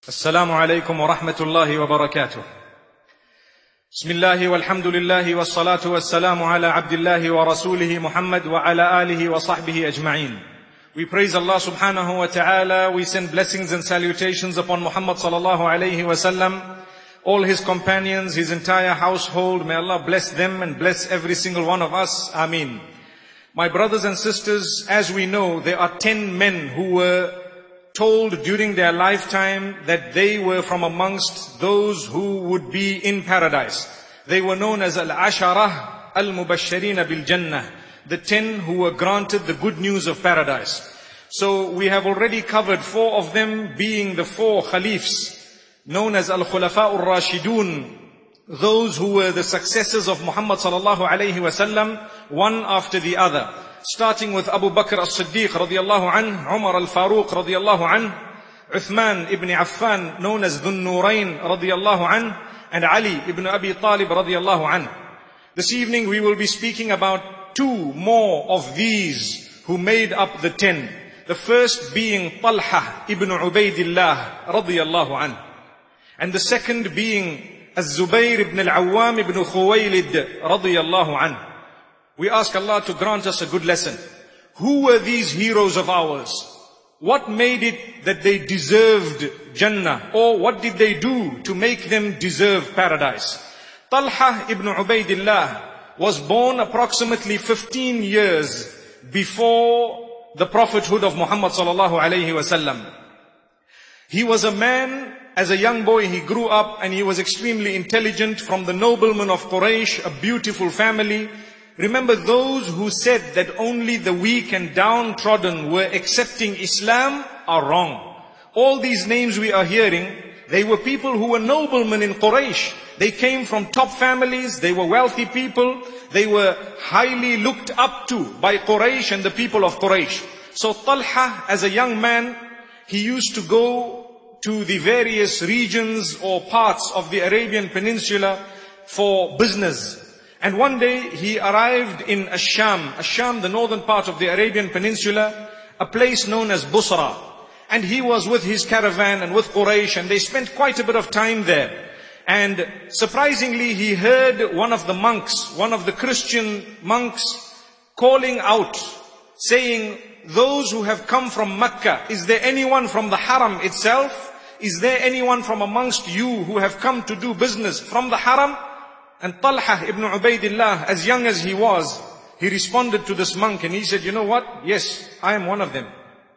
السلام عليكم ورحمة الله وبركاته. بسم الله والحمد لله والصلاة والسلام على عبد الله ورسوله محمد وعلى آله وصحبه أجمعين. We praise Allah subhanahu wa ta'ala. We send blessings and salutations upon Muhammad sallallahu alayhi wa sallam, all his companions, his entire household. May Allah bless them and bless every single one of us. Ameen. My brothers and sisters, as we know, there are 10 men who were told during their lifetime that they were from amongst those who would be in paradise. They were known as Al-Asharah Al-Mubashsharina Bil-Jannah, the 10 who were granted the good news of paradise. So we have already covered 4 of them, being the 4 Khalifs, known as Al-Khulafa Ar-Rashidun, those who were the successors of Muhammad sallallahu alayhi wa sallam, one after the other. Starting with Abu Bakr as-Siddiq radiyallahu anh, Umar al-Faruq radiyallahu anh, Uthman ibn Affan, known as Dhun Nurayn radiyallahu anh, and Ali ibn Abi Talib radiyallahu anh. This evening we will be speaking about 2 more of these who made up the 10. The first being Talha ibn Ubaidillah radiyallahu anh, and the second being Az-Zubayr ibn al-Awwam ibn Khuwaylid radiyallahu anh. We ask Allah to grant us a good lesson. Who were these heroes of ours? What made it that they deserved Jannah? Or what did they do to make them deserve paradise? Talha ibn Ubaidillah was born approximately 15 years before the prophethood of Muhammad sallallahu alayhi wa sallam. He was a man, as a young boy he grew up and he was extremely intelligent, from the noblemen of Quraysh, a beautiful family. Remember, those who said that only the weak and downtrodden were accepting Islam are wrong. All these names we are hearing, they were people who were noblemen in Quraysh. They came from top families, they were wealthy people, they were highly looked up to by Quraysh and the people of Quraysh. So Talha, as a young man, he used to go to the various regions or parts of the Arabian Peninsula for business. And one day he arrived in Ash-Sham, the northern part of the Arabian Peninsula, a place known as Busra. And he was with his caravan and with Quraysh, and they spent quite a bit of time there. And surprisingly, he heard one of the monks, one of the Christian monks, calling out, saying, "Those who have come from Mecca, is there anyone from the Haram itself? Is there anyone from amongst you who have come to do business from the Haram?" And Talha ibn Ubaidillah, as young as he was, he responded to this monk and he said, "You know what? Yes, I am one of them."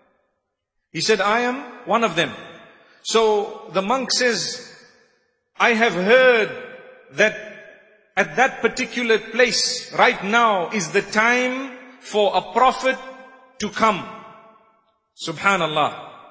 He said, "I am one of them." So the monk says, "I have heard that at that particular place right now is the time for a prophet to come." Subhanallah.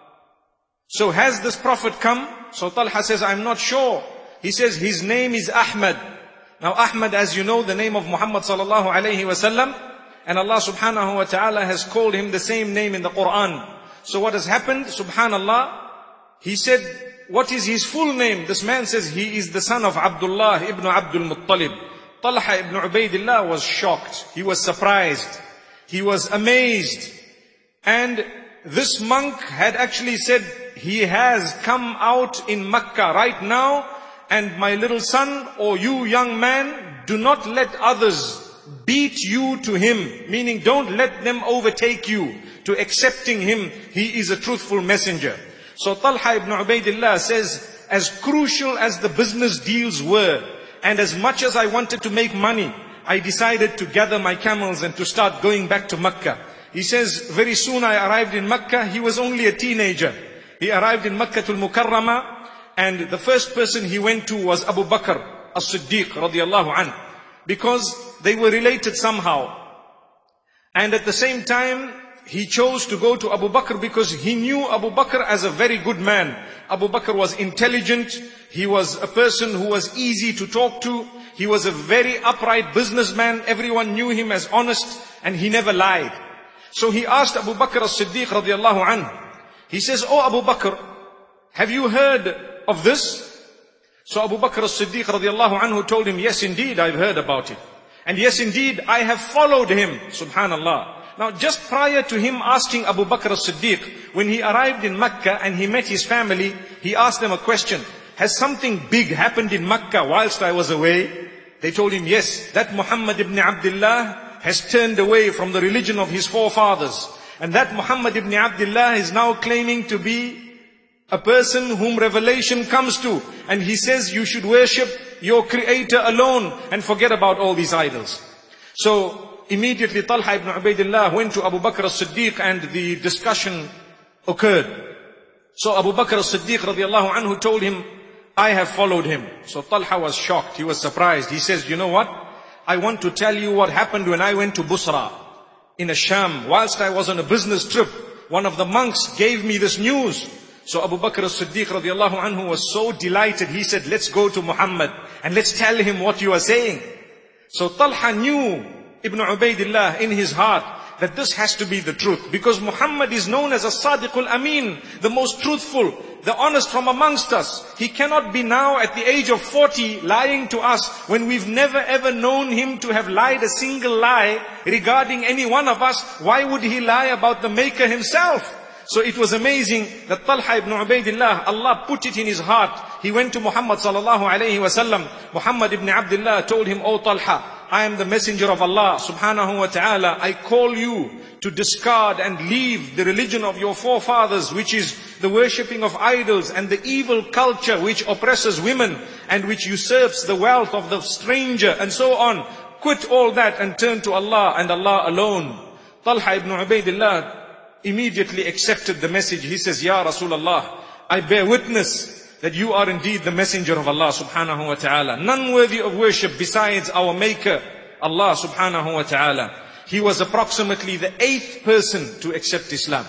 So has this prophet come? So Talha says, "I'm not sure." He says, "His name is Ahmad." Now Ahmad, as you know, the name of Muhammad sallallahu alayhi wa sallam, and Allah subhanahu wa ta'ala has called him the same name in the Quran. So what has happened? Subhanallah. He said, "What is his full name?" This man says, "He is the son of Abdullah ibn Abdul Muttalib." Talha ibn Ubaidillah was shocked. He was surprised. He was amazed. And this monk had actually said, "He has come out in Mecca right now, and my little son, or you young man, do not let others beat you to him." Meaning, don't let them overtake you to accepting him. He is a truthful messenger. So Talha ibn Ubaidillah says, as crucial as the business deals were, and as much as I wanted to make money, I decided to gather my camels and to start going back to Mecca. He says, very soon I arrived in Mecca. He was only a teenager. He arrived in Makkah al-Mukarramah, and the first person he went to was Abu Bakr as-Siddiq radiyallahu anh, because they were related somehow. And at the same time, he chose to go to Abu Bakr because he knew Abu Bakr as a very good man. Abu Bakr was intelligent. He was a person who was easy to talk to. He was a very upright businessman. Everyone knew him as honest, and he never lied. So he asked Abu Bakr as-Siddiq radiyallahu anh. He says, "Oh Abu Bakr, have you heard of this?" So Abu Bakr as-Siddiq radiyallahu anhu told him, "Yes indeed, I've heard about it. And yes indeed, I have followed him." Subhanallah. Now just prior to him asking Abu Bakr as-Siddiq, when he arrived in Mecca and he met his family, he asked them a question. Has something big happened in Mecca whilst I was away? They told him, yes, that Muhammad ibn Abdullah has turned away from the religion of his forefathers. And that Muhammad ibn Abdullah is now claiming to be a person whom revelation comes to. And he says you should worship your creator alone and forget about all these idols. So immediately Talha ibn Ubaidillah went to Abu Bakr as-Siddiq and the discussion occurred. So Abu Bakr as-Siddiq radiallahu anhu told him, I have followed him. So Talha was shocked, he was surprised. He says, you know what? I want to tell you what happened when I went to Busra in Sham. Whilst I was on a business trip, one of the monks gave me this news. So Abu Bakr as-Siddiq radiallahu anhu was so delighted. He said, let's go to Muhammad and let's tell him what you are saying. So Talha knew, Ibn Ubaidillah, in his heart, that this has to be the truth. Because Muhammad is known as a Sadiqul Amin, the most truthful, the honest from amongst us. He cannot be now at the age of 40 lying to us when we've never ever known him to have lied a single lie regarding any one of us. Why would he lie about the Maker himself? So it was amazing that Talha ibn Ubaidillah, Allah put it in his heart. He went to Muhammad sallallahu alayhi wa sallam. Muhammad ibn Abdullah told him, O Talha, I am the messenger of Allah subhanahu wa ta'ala. I call you to discard and leave the religion of your forefathers, which is the worshipping of idols and the evil culture which oppresses women and which usurps the wealth of the stranger and so on. Quit all that and turn to Allah and Allah alone. Talha ibn Ubaidillah immediately accepted the message. He says, Ya Rasulullah, I bear witness that you are indeed the messenger of Allah subhanahu wa ta'ala. None worthy of worship besides our Maker, Allah subhanahu wa ta'ala. He was approximately the 8th person to accept Islam.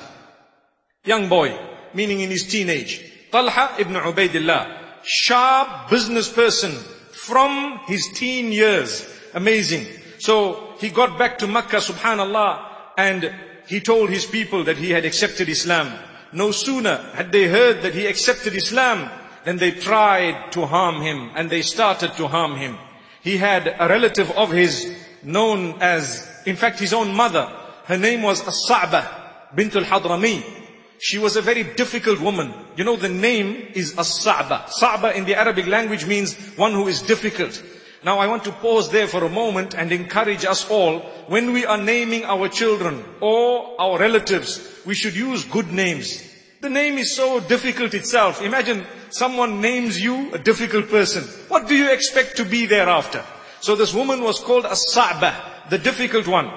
Young boy, meaning in his teenage. Talha ibn Ubaidillah, sharp business person from his teen years. Amazing. So he got back to Makkah, subhanallah, and he told his people that he had accepted Islam. No sooner had they heard that he accepted Islam than they tried to harm him, and they started to harm him. He had a relative of his known as, in fact his own mother, her name was As-Sa'bah bint al-Hadrami. She was a very difficult woman. You know, the name is As-Sa'bah. Sa'bah in the Arabic language means one who is difficult. Now I want to pause there for a moment and encourage us all, when we are naming our children or our relatives, we should use good names. The name is so difficult itself. Imagine someone names you a difficult person. What do you expect to be thereafter? So this woman was called As-Sa'bah, the difficult one.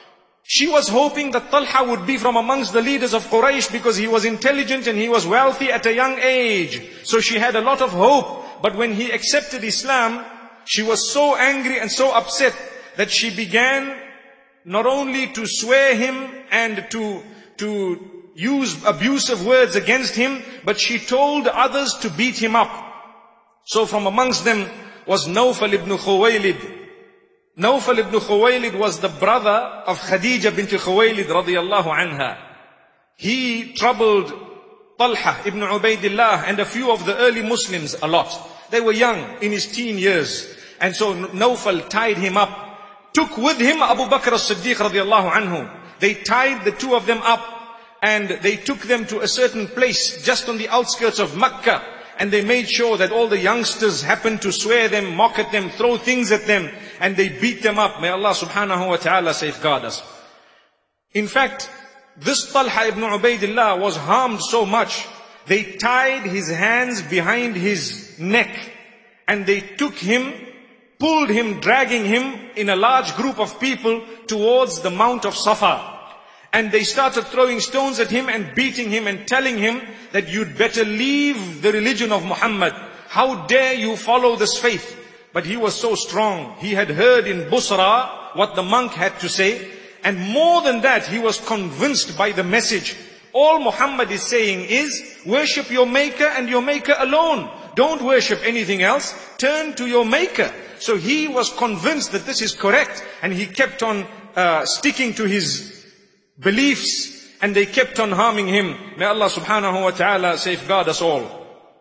She was hoping that Talha would be from amongst the leaders of Quraysh because he was intelligent and he was wealthy at a young age. So she had a lot of hope. But when he accepted Islam, she was so angry and so upset that she began not only to swear him and to use abusive words against him, but she told others to beat him up. So from amongst them was Nawfal ibn Khuwaylid. Nawfal ibn Khuwaylid was the brother of Khadija bint Khuwaylid radiyallahu anha. He troubled Talha ibn Ubaidillah and a few of the early Muslims a lot. They were young, in his teen years. And so Nawfal tied him up, took with him Abu Bakr as-Siddiq radiallahu anhu. They tied the two of them up and they took them to a certain place just on the outskirts of Makkah. And they made sure that all the youngsters happened to swear them, mock at them, throw things at them, and they beat them up. May Allah subhanahu wa ta'ala safeguard us. In fact, this Talha ibn Ubaidillah was harmed so much, they tied his hands behind his neck and they took him, pulled him, dragging him in a large group of people towards the Mount of Safa. And they started throwing stones at him and beating him and telling him that you'd better leave the religion of Muhammad. How dare you follow this faith? But he was so strong. He had heard in Busra what the monk had to say. And more than that, he was convinced by the message. All Muhammad is saying is, worship your Maker and your Maker alone. Don't worship anything else. Turn to your Maker. So he was convinced that this is correct. And he kept on sticking to his beliefs. And they kept on harming him. May Allah subhanahu wa ta'ala safeguard us all.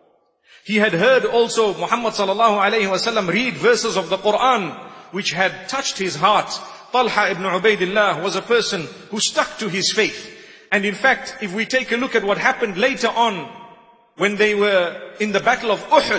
He had heard also Muhammad sallallahu alayhi wa sallam read verses of the Quran which had touched his heart. Talha ibn Ubaidillah was a person who stuck to his faith. And in fact, if we take a look at what happened later on, when they were in the battle of Uhud,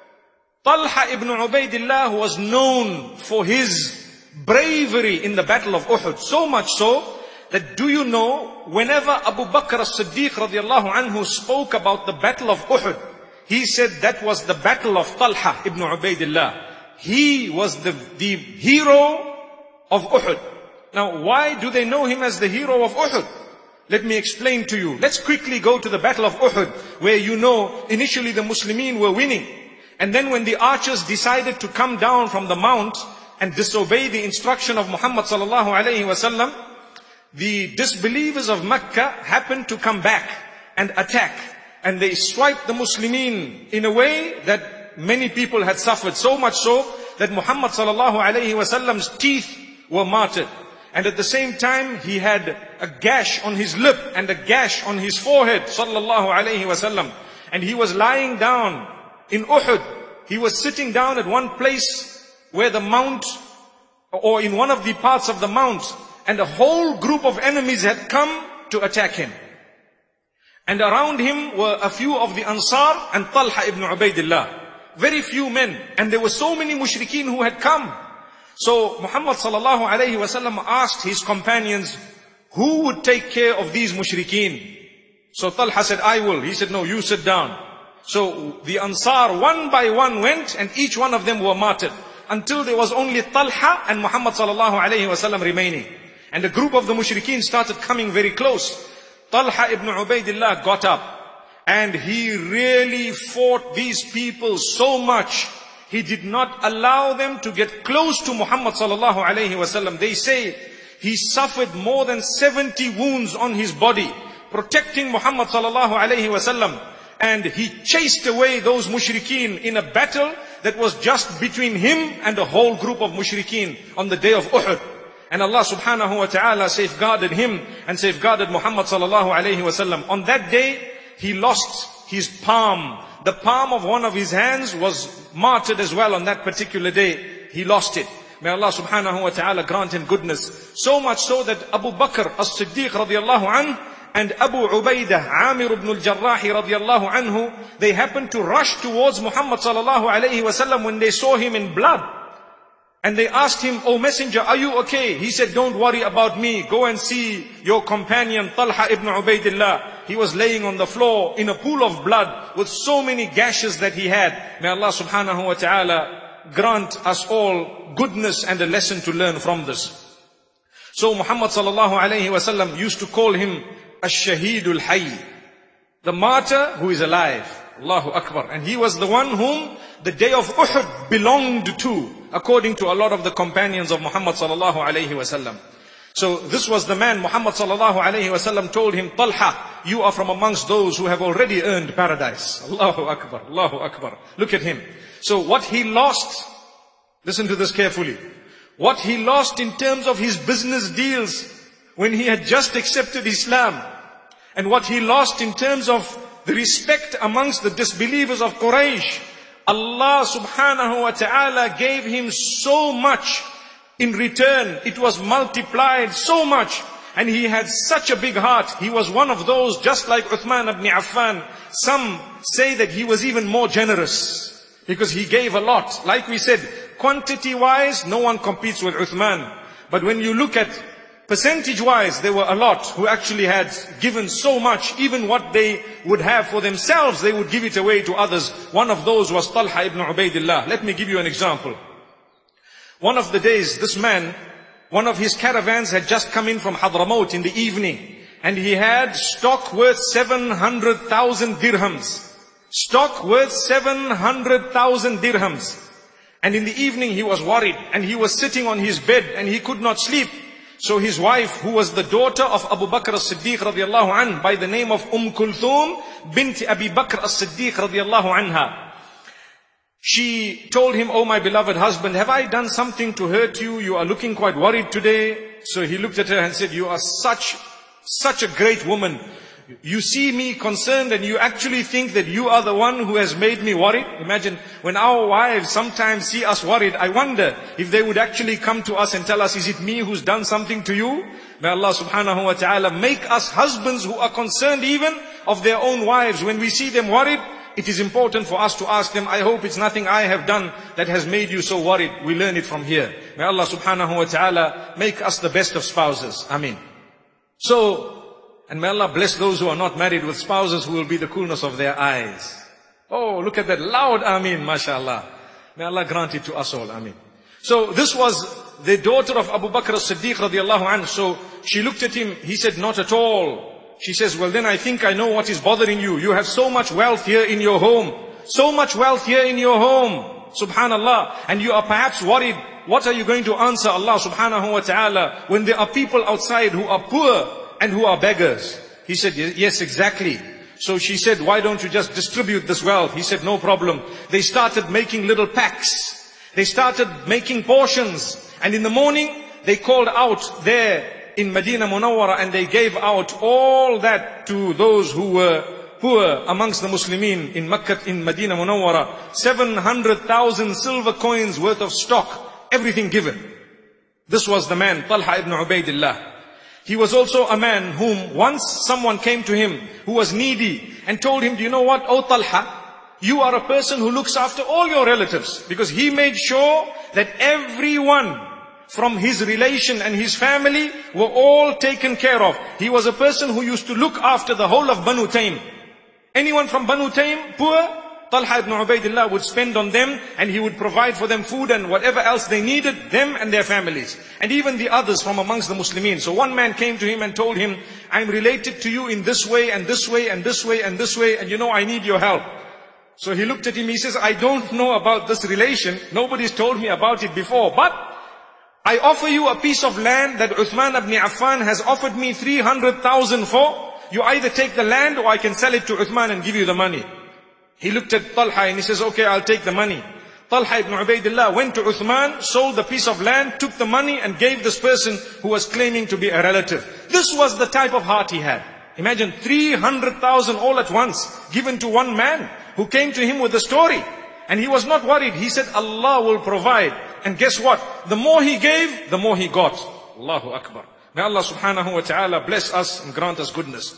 Talha ibn Ubaidillah was known for his bravery in the battle of Uhud. So much so, that do you know, whenever Abu Bakr as-Siddiq radiallahu anhu spoke about the battle of Uhud, he said that was the battle of Talha ibn Ubaidillah. He was the hero of Uhud. Now, why do they know him as the hero of Uhud? Let me explain to you. Let's quickly go to the battle of Uhud, where you know, initially the Muslimin were winning. And then when the archers decided to come down from the mount and disobey the instruction of Muhammad sallallahu alayhi wasallam, the disbelievers of Mecca happened to come back and attack. And they swiped the Muslimin in a way that many people had suffered. So much so that Muhammad sallallahu alayhi wasallam's teeth were martyred. And at the same time, he had a gash on his lip and a gash on his forehead, sallallahu alayhi wasallam. And he was lying down in Uhud. He was sitting down at one place where the mount, or in one of the parts of the mount, and a whole group of enemies had come to attack him. And around him were a few of the Ansar and Talha ibn Ubaidillah. Very few men. And there were so many mushrikeen who had come. So Muhammad sallallahu alayhi wasallam asked his companions, who would take care of these mushrikeen? So Talha said, I will. He said, no, you sit down. So the Ansar one by one went, and each one of them were martyred, until there was only Talha and Muhammad sallallahu alayhi wasallam remaining. And a group of the mushrikeen started coming very close. Talha ibn Ubaidillah got up, and he really fought these people so much. He did not allow them to get close to Muhammad sallallahu alayhi wasallam. They say he suffered more than 70 wounds on his body, protecting Muhammad sallallahu alayhi wasallam. And he chased away those mushrikeen in a battle that was just between him and a whole group of mushrikeen on the day of Uhud. And Allah subhanahu wa ta'ala safeguarded him and safeguarded Muhammad sallallahu alayhi wasallam. On that day, he lost his palm. The palm of one of his hands was martyred as well on that particular day. He lost it. May Allah subhanahu wa ta'ala grant him goodness. So much so that Abu Bakr as-Siddiq radiallahu anhu and Abu Ubaidah, Amir ibn al-Jarrah radiallahu anhu, they happened to rush towards Muhammad sallallahu alayhi wasallam when they saw him in blood. And they asked him, "O Messenger, are you okay?" He said, "Don't worry about me. Go and see your companion Talha ibn Ubaidillah. He was laying on the floor in a pool of blood with so many gashes that he had." May Allah subhanahu wa ta'ala grant us all goodness and a lesson to learn from this. So Muhammad sallallahu alayhi wasallam used to call him Ash-Shahidul Hayy, the martyr who is alive. Allahu Akbar. And he was the one whom the day of Uhud belonged to, according to a lot of the companions of Muhammad sallallahu alayhi wasallam. So this was the man. Muhammad sallallahu alayhi wasallam told him, "Talha, you are from amongst those who have already earned paradise." Allahu Akbar, Allahu Akbar. Look at him. So what he lost, listen to this carefully. What he lost in terms of his business deals when he had just accepted Islam, and what he lost in terms of the respect amongst the disbelievers of Quraysh, Allah subhanahu wa ta'ala gave him so much in return. It was multiplied so much, and he had such a big heart. He was one of those, just like Uthman ibn Affan. Some say that he was even more generous, because he gave a lot. Like we said, quantity wise, no one competes with Uthman. But when you look at percentage wise, there were a lot who actually had given so much. Even what they would have for themselves, they would give it away to others. One of those was Talha ibn Ubaidillah. Let me give you an example. One of the days, this man, one of his caravans had just come in from Hadramaut in the evening, and he had stock worth 700,000 dirhams. Stock worth 700,000 dirhams. And in the evening he was worried, and he was sitting on his bed and he could not sleep. So his wife, who was the daughter of Abu Bakr as-Siddiq radiallahu anhu, by the name of Kulthum bint Abi Bakr as-Siddiq radiallahu anha, she told him, "Oh my beloved husband, have I done something to hurt you? You are looking quite worried today." So he looked at her and said, "You are such a great woman. You see me concerned and you actually think that you are the one who has made me worried. Imagine when our wives sometimes see us worried, I wonder if they would actually come to us and tell us, is it me who's done something to you? May Allah subhanahu wa ta'ala make us husbands who are concerned even of their own wives. When we see them worried, it is important for us to ask them, I hope it's nothing I have done that has made you so worried. We learn it from here. May Allah subhanahu wa ta'ala make us the best of spouses. Ameen. And may Allah bless those who are not married with spouses who will be the coolness of their eyes. Oh, look at that loud Ameen, mashallah. May Allah grant it to us all, Ameen. So this was the daughter of Abu Bakr as-Siddiq radiallahu anhu. So she looked at him, he said, not at all. She says, well then I think I know what is bothering you. You have so much wealth here in your home. So much wealth here in your home. Subhanallah. And you are perhaps worried, what are you going to answer Allah subhanahu wa ta'ala when there are people outside who are poor and who are beggars? He said, yes, exactly. So she said, why don't you just distribute this wealth? He said, no problem. They started making little packs. They started making portions. And in the morning, they called out there in Medina Munawwara and they gave out all that to those who were poor amongst the Muslimin in Makkah, in Medina Munawwara. 700,000 silver coins worth of stock, everything given. This was the man, Talha ibn Ubaidillah. He was also a man whom once someone came to him who was needy and told him, do you know what, oh Talha, you are a person who looks after all your relatives. Because he made sure that everyone from his relation and his family were all taken care of. He was a person who used to look after the whole of Banu Taym. Anyone from Banu Taym, poor, Talha ibn Ubaidillah would spend on them and he would provide for them food and whatever else they needed, them and their families. And even the others from amongst the Muslimin. So one man came to him and told him, I'm related to you in this way and this way and this way and this way, and you know I need your help. So he looked at him, he says, I don't know about this relation. Nobody's told me about it before. But I offer you a piece of land that Uthman ibn Affan has offered me 300,000 for. You either take the land or I can sell it to Uthman and give you the money. He looked at Talha and he says, okay, I'll take the money. Talha ibn Ubaidillah went to Uthman, sold the piece of land, took the money and gave this person who was claiming to be a relative. This was the type of heart he had. Imagine 300,000 all at once given to one man who came to him with a story. And he was not worried. He said, Allah will provide. And guess what? The more he gave, the more he got. Allahu Akbar. May Allah subhanahu wa ta'ala bless us and grant us goodness.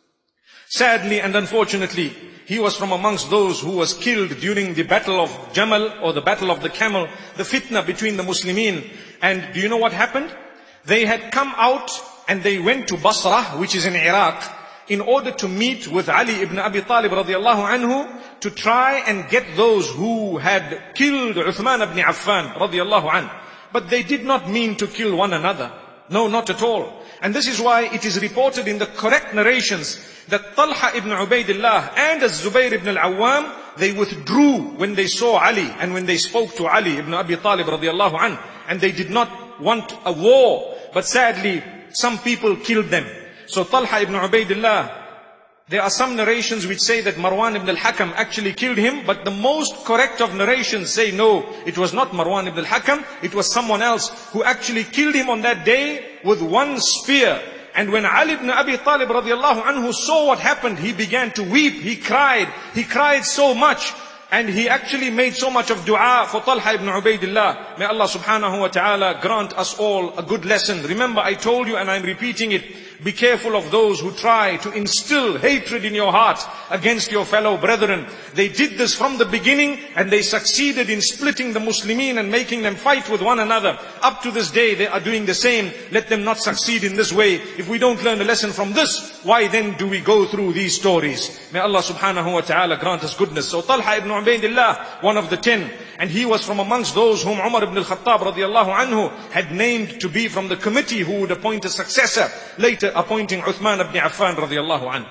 Sadly and unfortunately, he was from amongst those who was killed during the battle of Jamal or the battle of the camel, the fitna between the Muslimin. And do you know what happened? They had come out and they went to Basra, which is in Iraq, in order to meet with Ali ibn Abi Talib radiallahu anhu to try and get those who had killed Uthman ibn Affan radiallahu anhu. But they did not mean to kill one another. No, not at all. And this is why it is reported in the correct narrations that Talha ibn Ubaidillah and Zubayr ibn al-Awwam, they withdrew when they saw Ali and when they spoke to Ali ibn Abi Talib radiallahu anhu. And they did not want a war. But sadly, some people killed them. So Talha ibn Ubaidillah, there are some narrations which say that Marwan ibn al-Hakam actually killed him, but the most correct of narrations say no, it was not Marwan ibn al-Hakam, it was someone else who actually killed him on that day with one spear. And when Ali ibn Abi Talib radiallahu anhu saw what happened, he began to weep, he cried so much. And he actually made so much of dua for Talha ibn Ubaidillah. May Allah subhanahu wa ta'ala grant us all a good lesson. Remember, I told you and I'm repeating it, be careful of those who try to instill hatred in your heart against your fellow brethren. They did this from the beginning and they succeeded in splitting the Muslimin and making them fight with one another. Up to this day they are doing the same. Let them not succeed in this way. If we don't learn a lesson from this, why then do we go through these stories? May Allah subhanahu wa ta'ala grant us goodness. So Talha ibn Ubaidillah, one of the 10, and he was from amongst those whom Umar ibn al-Khattab radiallahu anhu had named to be from the committee who would appoint a successor, later appointing Uthman ibn Affan radiallahu anhu.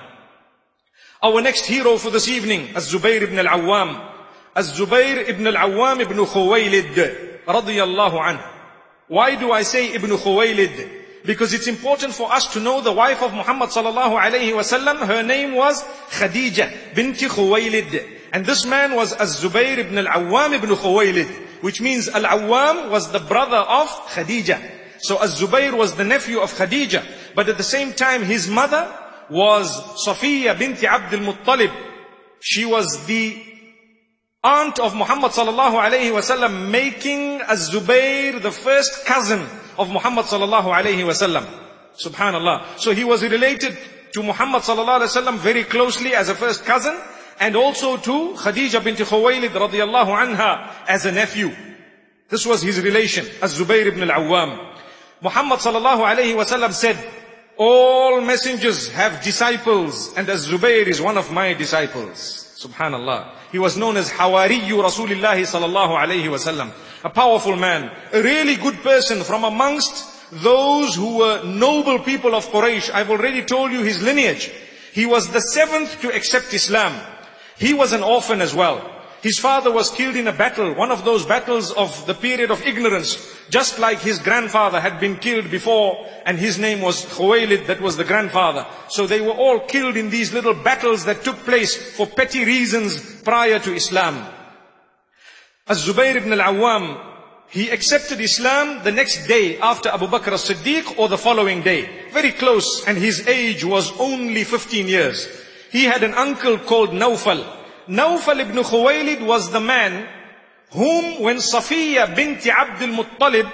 Our next hero for this evening, Az-Zubayr ibn al-Awwam. Az-Zubayr ibn al-Awwam ibn Khuwaylid radiyallahu anhu. Why do I say ibn Khuwaylid? Because it's important for us to know the wife of Muhammad sallallahu alayhi wasallam. Her name was Khadija binti Khuwaylid. And this man was Az-Zubayr ibn al-Awwam ibn Khuwaylid, which means Al-Awwam was the brother of Khadija. So Az-Zubayr was the nephew of Khadija. But at the same time, his mother was Safiya binti Abdul Muttalib. She was the aunt of Muhammad sallallahu alayhi wasallam, making Az-Zubayr the first cousin of Muhammad sallallahu alayhi wasallam. Subhanallah. So he was related to Muhammad sallallahu alayhi wasallam very closely as a first cousin, and also to Khadija bint Khuwaylid radiyallahu anha as a nephew. This was his relation, Az-Zubayr ibn al-Awwam. Muhammad sallallahu alayhi wasallam said, all messengers have disciples, and Az-Zubayr is one of my disciples. Subhanallah. He was known as Hawariyu Rasulillahi sallallahu alayhi wasallam. A powerful man, a really good person from amongst those who were noble people of Quraysh. I've already told you his lineage. He was the 7th to accept Islam. He was an orphan as well. His father was killed in a battle, one of those battles of the period of ignorance, just like his grandfather had been killed before, and his name was Khuwaylid, that was the grandfather. So they were all killed in these little battles that took place for petty reasons prior to Islam. Az-Zubayr ibn al-Awwam, he accepted Islam the next day after Abu Bakr as-Siddiq, or the following day. Very close, and his age was only 15 years. He had an uncle called Nawfal. Nawfal ibn Khuwaylid was the man whom, when Safiya binti Abdul Muttalib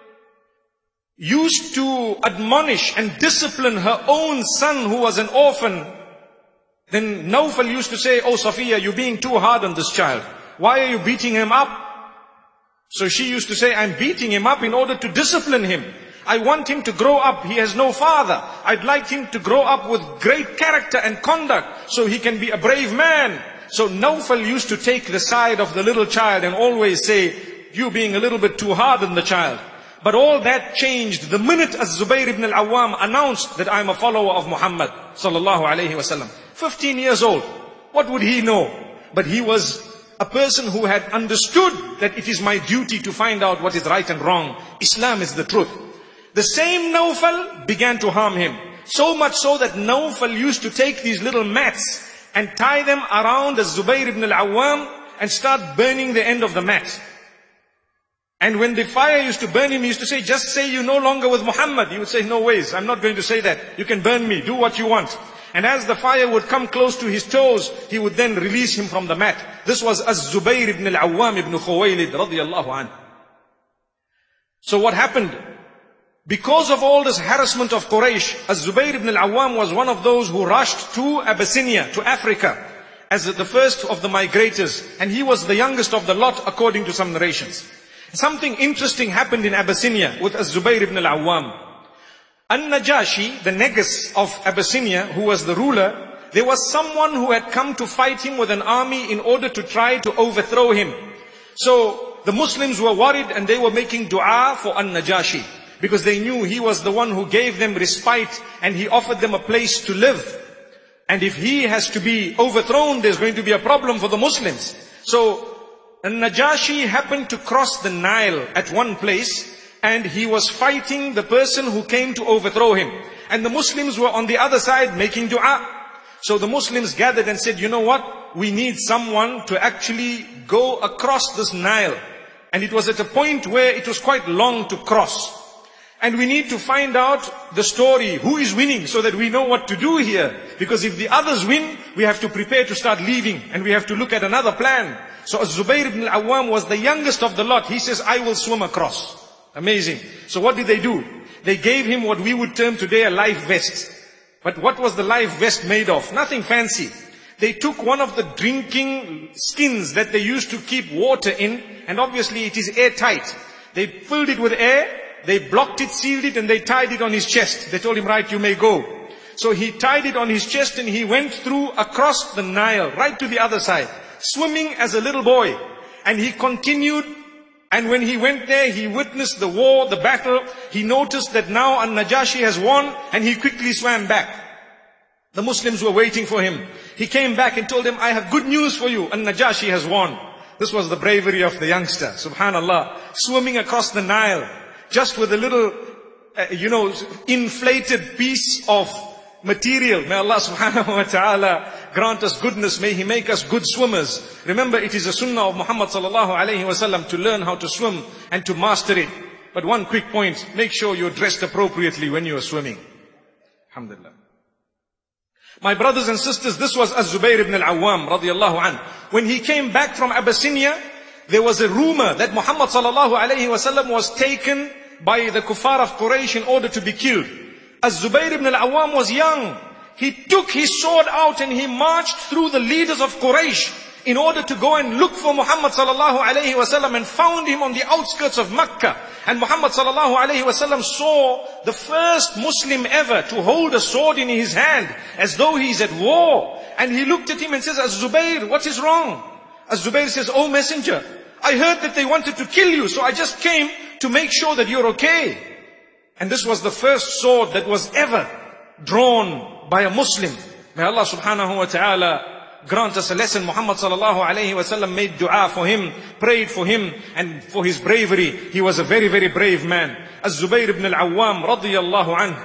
used to admonish and discipline her own son who was an orphan, then Nawfal used to say, "Oh Safiya, you're being too hard on this child. Why are you beating him up?" So she used to say, "I'm beating him up in order to discipline him. I want him to grow up. He has no father. I'd like him to grow up with great character and conduct so he can be a brave man." So Nawfal used to take the side of the little child and always say, "You being a little bit too hard on the child." But all that changed the minute Az-Zubayr ibn al-Awwam announced that I'm a follower of Muhammad sallallahu alayhi wasallam. 15 years old. What would he know? But he was a person who had understood that it is my duty to find out what is right and wrong. Islam is the truth. The same Nawfal began to harm him. So much so that Nawfal used to take these little mats and tie them around Az-Zubayr ibn al-Awwam and start burning the end of the mat. And when the fire used to burn him, he used to say, "Just say you're no longer with Muhammad." He would say, "No ways, I'm not going to say that. You can burn me, do what you want." And as the fire would come close to his toes, he would then release him from the mat. This was Az-Zubayr ibn al-Awwam ibn Khuwaylid radiyallahu anhu. So what happened? Because of all this harassment of Quraysh, Az-Zubayr ibn al-Awwam was one of those who rushed to Abyssinia, to Africa, as the first of the migrators. And he was the youngest of the lot, according to some narrations. Something interesting happened in Abyssinia with Az-Zubayr ibn al-Awwam. An-Najashi, the Negus of Abyssinia, who was the ruler, there was someone who had come to fight him with an army in order to try to overthrow him. So the Muslims were worried and they were making dua for An-Najashi, because they knew he was the one who gave them respite and he offered them a place to live. And if he has to be overthrown, there's going to be a problem for the Muslims. So An-Najashi happened to cross the Nile at one place, and he was fighting the person who came to overthrow him. And the Muslims were on the other side making dua. So the Muslims gathered and said, "You know what? We need someone to actually go across this Nile." And it was at a point where it was quite long to cross. And we need to find out the story, who is winning, so that we know what to do here. Because if the others win, we have to prepare to start leaving, and we have to look at another plan. So Az-Zubayr ibn al-Awwam was the youngest of the lot. He says, "I will swim across." Amazing. So what did they do? They gave him what we would term today a life vest. But what was the life vest made of? Nothing fancy. They took one of the drinking skins that they used to keep water in, and obviously it is airtight. They filled it with air, they blocked it, sealed it, and they tied it on his chest. They told him, "Right, you may go." So he tied it on his chest and he went through across the Nile, right to the other side, swimming as a little boy. And he continued, and when he went there, he witnessed the war, the battle. He noticed that now An-Najashi has won, and he quickly swam back. The Muslims were waiting for him. He came back and told them, "I have good news for you. An-Najashi has won." This was the bravery of the youngster, subhanallah, swimming across the Nile, just with a little, inflated piece of material. May Allah subhanahu wa ta'ala grant us goodness. May He make us good swimmers. Remember, it is a sunnah of Muhammad sallallahu alayhi wa sallam to learn how to swim and to master it. But one quick point, make sure you're dressed appropriately when you are swimming. Alhamdulillah. My brothers and sisters, this was Az-Zubayr ibn al-Awwam radiyallahu anhu. When he came back from Abyssinia, there was a rumor that Muhammad sallallahu alayhi wasallam was taken by the kuffar of Quraysh in order to be killed. Az-Zubayr ibn al-Awwam was young. He took his sword out and he marched through the leaders of Quraysh in order to go and look for Muhammad sallallahu alayhi wasallam, and found him on the outskirts of Makkah. And Muhammad sallallahu alayhi wasallam saw the first Muslim ever to hold a sword in his hand as though he's at war. And he looked at him and says, Az-Zubayr, what is wrong? Az-Zubayr says, oh messenger, I heard that they wanted to kill you, so I just came to make sure that you're okay. And this was the first sword that was ever drawn by a Muslim. May Allah subhanahu wa ta'ala grant us a lesson. Muhammad sallallahu alayhi wa sallam made dua for him, prayed for him and for his bravery. He was a very, very brave man. Az-Zubayr ibn al-Awwam radiyallahu anhu,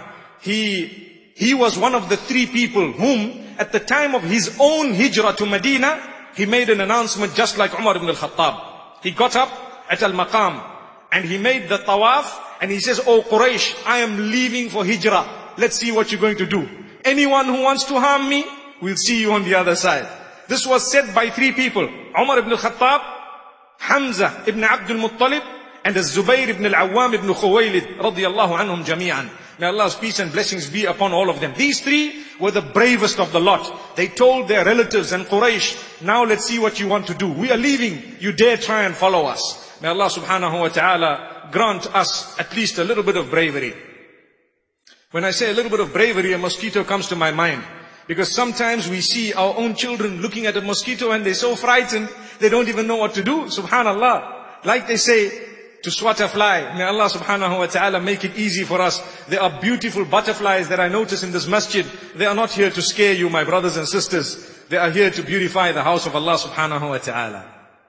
he was one of the three people whom at the time of his own hijrah to Medina, he made an announcement just like Umar ibn al-Khattab. He got up at al-Maqam and he made the tawaf and he says, oh Quraysh, I am leaving for hijrah. Let's see what you're going to do. Anyone who wants to harm me, we'll see you on the other side. This was said by three people: Umar ibn al-Khattab, Hamza ibn Abdul Muttalib, and Az-Zubayr ibn al-Awwam ibn Khuwaylid radiyallahu anhum jami'an. May Allah's peace and blessings be upon all of them. These three were the bravest of the lot. They told their relatives and Quraysh, now let's see what you want to do. We are leaving. You dare try and follow us. May Allah subhanahu wa ta'ala grant us at least a little bit of bravery. When I say a little bit of bravery, a mosquito comes to my mind. Because sometimes we see our own children looking at a mosquito and they're so frightened, they don't even know what to do. Subhanallah. Like they say, to swat a fly. May Allah subhanahu wa ta'ala make it easy for us. There are beautiful butterflies that I notice in this masjid. They are not here to scare you, my brothers and sisters. They are here to beautify the house of Allah subhanahu wa ta'ala.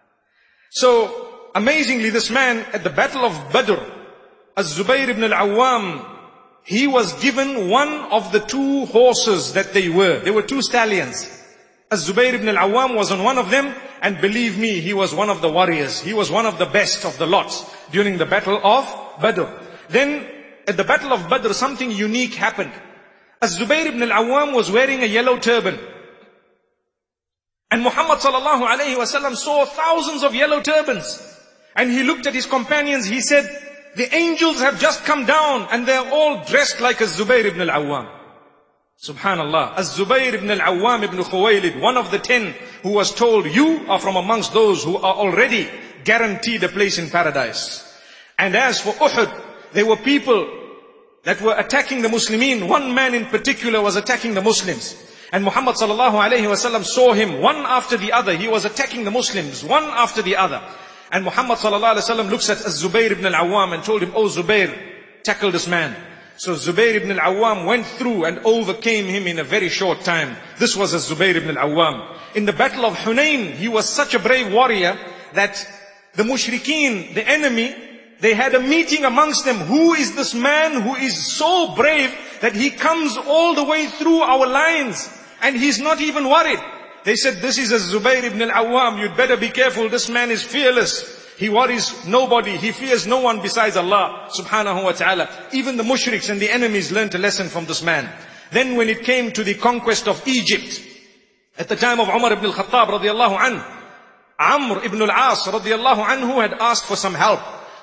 So, amazingly, this man at the battle of Badr, Az-Zubayr ibn al-Awwam, he was given one of the two horses that they were. There were two stallions. Az-Zubayr ibn al-Awwam was on one of them, and believe me, he was one of the warriors. He was one of the best of the lots during the battle of Badr. Then, at the battle of Badr, something unique happened. Az-Zubayr ibn al-Awwam was wearing a yellow turban. And Muhammad sallallahu alayhi wa sallam saw thousands of yellow turbans. And he looked at his companions, he said, the angels have just come down and they're all dressed like Az-Zubayr ibn al-Awwam. Subhanallah. Az-Zubayr ibn al-Awwam ibn Khuwaylid, one of the 10 who was told, you are from amongst those who are already guaranteed a place in paradise. And as for Uhud, there were people that were attacking the Muslimin. One man in particular was attacking the Muslims. And Muhammad sallallahu alayhi wa sallam saw him one after the other. He was attacking the Muslims one after the other. And Muhammad sallallahu alayhi wa sallam looks at Az-Zubayr ibn al-Awwam and told him, oh Zubayr, tackle this man. So Zubayr ibn al-Awwam went through and overcame him in a very short time. This was Az-Zubayr ibn al-Awwam. In the battle of Hunayn, he was such a brave warrior that the mushrikeen, the enemy, they had a meeting amongst them. Who is this man who is so brave that he comes all the way through our lines and he's not even worried? They said, this is Az-Zubayr ibn al-Awwam. You'd better be careful. This man is fearless. He worries nobody. He fears no one besides Allah subhanahu wa ta'ala. Even the mushriks and the enemies learned a lesson from this man. Then when it came to the conquest of Egypt, at the time of Umar ibn al-Khattab radiyallahu anhu, Amr ibn al-As radiyallahu anhu had asked for some help.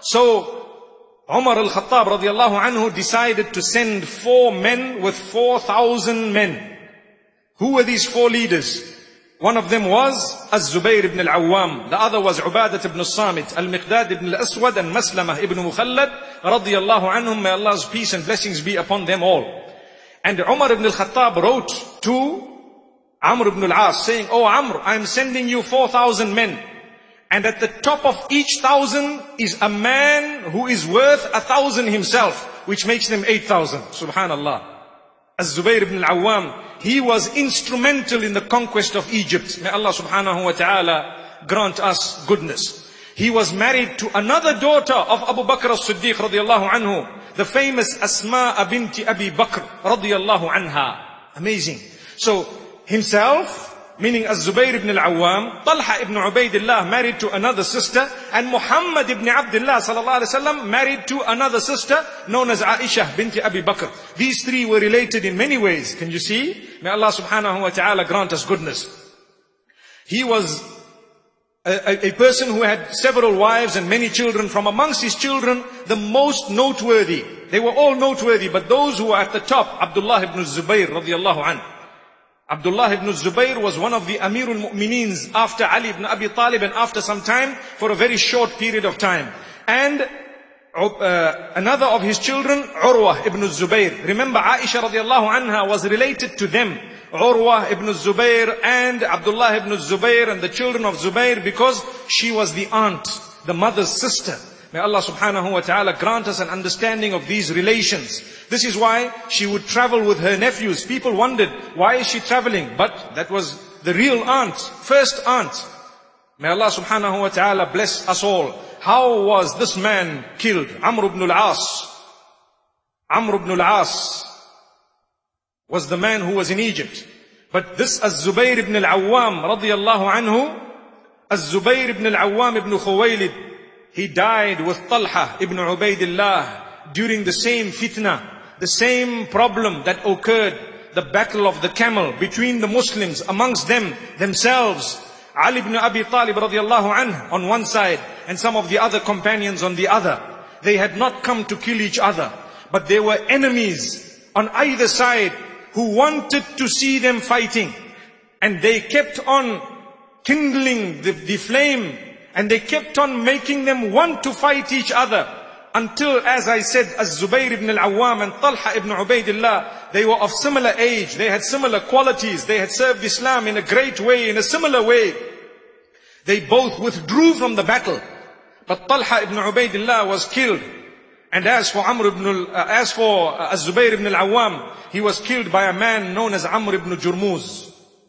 So Umar al-Khattab radiyallahu anhu decided to send 4 men with 4,000 men. Who were these 4 leaders? One of them was Az-Zubayr ibn al-Awwam. The other was Ubadat ibn al-Samit, Al-Miqdad ibn al-Aswad, and Maslamah ibn Mukhallad radiyallahu anhum. May Allah's peace and blessings be upon them all. And Umar ibn al-Khattab wrote to Amr ibn al-As saying, oh Amr, I am sending you 4,000 men. And at the top of each 1,000 is a man who is worth 1,000 himself, which makes them 8,000. Subhanallah. Az-Zubayr ibn al-Awwam, he was instrumental in the conquest of Egypt. May Allah subhanahu wa ta'ala grant us goodness. He was married to another daughter of Abu Bakr as-Siddiq radiyallahu anhu, the famous Asma binti Abi Bakr radiyallahu anha. Amazing. So himself meaning Az-Zubayr ibn al-Awwam, Talha ibn Ubaidillah married to another sister, and Muhammad ibn Abdullah sallallahu alaihi wasallam married to another sister known as Aisha binti Abi Bakr. These three were related in many ways. Can you see? May Allah subhanahu wa ta'ala grant us goodness. He was a person who had several wives and many children. From amongst his children, the most noteworthy, they were all noteworthy, but those who were at the top, Abdullah ibn Zubayr radiyallahu anhu. Abdullah ibn Zubayr was one of the Amirul Mu'mineen after Ali ibn Abi Talib, and after some time, for a very short period of time. And another of his children, Urwa ibn Zubayr. Remember, Aisha radiallahu anha was related to them, Urwa ibn Zubayr and Abdullah ibn Zubayr and the children of Zubayr, because she was the aunt, the mother's sister. May Allah subhanahu wa ta'ala grant us an understanding of these relations. This is why she would travel with her nephews. People wondered, why is she traveling? But that was the real aunt, first aunt. May Allah subhanahu wa ta'ala bless us all. How was this man killed? Amr ibn al-As. Amr ibn al-As was the man who was in Egypt. But this Az-Zubayr ibn al-Awwam radiyallahu anhu, Az-Zubayr ibn al-Awwam ibn Khuwaylid, he died with Talha ibn Ubaidillah during the same fitna, the same problem that occurred, the battle of the camel between the Muslims, amongst themselves. Ali ibn Abi Talib radiyallahu anhu on one side, and some of the other companions on the other. They had not come to kill each other, but there were enemies on either side who wanted to see them fighting. And they kept on kindling the flame, and they kept on making them want to fight each other, until, as I said, Az-Zubayr ibn al-Awwam and Talha ibn Ubaidillah, they were of similar age, they had similar qualities, they had served Islam in a great way, in a similar way. They both withdrew from the battle, but Talha ibn Ubaidillah was killed. And as for Az-Zubayr ibn al-Awwam, he was killed by a man known as Amr ibn Jurmuz.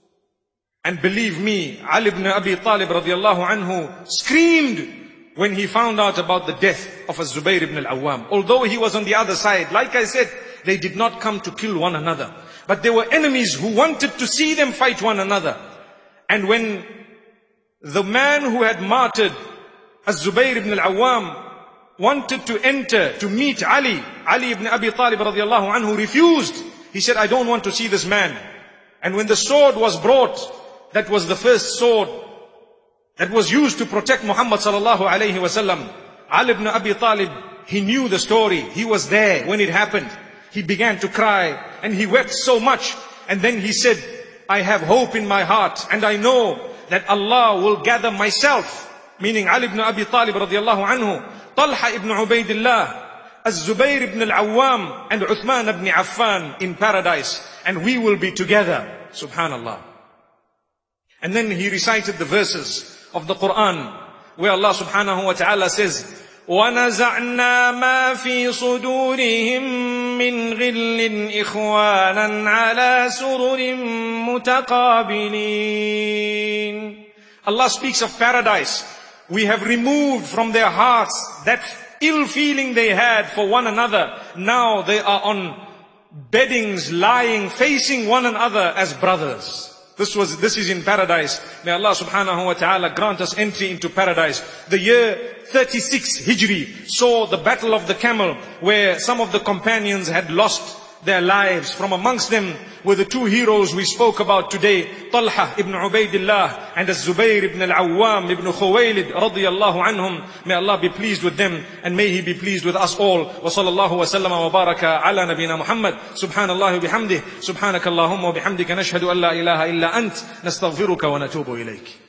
And believe me, Ali ibn Abi Talib radiyallahu anhu screamed when he found out about the death of Az-Zubayr ibn al-Awwam. Although he was on the other side, like I said, they did not come to kill one another, but there were enemies who wanted to see them fight one another. And when the man who had martyred Az-Zubayr ibn al-Awwam wanted to enter to meet Ali ibn Abi Talib radiyallahu anhu refused. He said, I don't want to see this man. And when the sword was brought, that was the first sword that was used to protect Muhammad sallallahu alayhi wasallam. Ali ibn Abi Talib, he knew the story. He was there when it happened. He began to cry and he wept so much. And then he said, I have hope in my heart, and I know that Allah will gather myself, meaning Ali ibn Abi Talib radiyallahu anhu, Talha ibn Ubaidillah, Az-Zubayr ibn al-Awwam, and Uthman ibn Affan in paradise, and we will be together. Subhanallah. And then he recited the verses of the Quran where Allah subhanahu wa ta'ala says, وَنَزَعْنَا مَا فِي صُدُورِهِم مِّنْ غِلٍّ إِخْوَانًا عَلَى سُرُرٍ مُتَقَابِلِينَ. Allah speaks of paradise. We have removed from their hearts that ill feeling they had for one another. Now they are on beddings, lying, facing one another as brothers. This is in paradise. May Allah subhanahu wa ta'ala grant us entry into paradise. The year 36 Hijri saw the battle of the camel, where some of the companions had lost their lives. From amongst them were the two heroes we spoke about today, Talha ibn Ubaidillah and Az-Zubayr ibn al-Awwam ibn Khuwaylid radiyallahu anhum. May Allah be pleased with them, and may He be pleased with us all. Wa sallallahu wa sallama wa baraka ala nabina Muhammad. Subhanallah wa bihamdih. Subhanakallahumma wa bihamdika nashhadu an la ilaha illa ant. Nastaghfiruka wa natubu ilayk.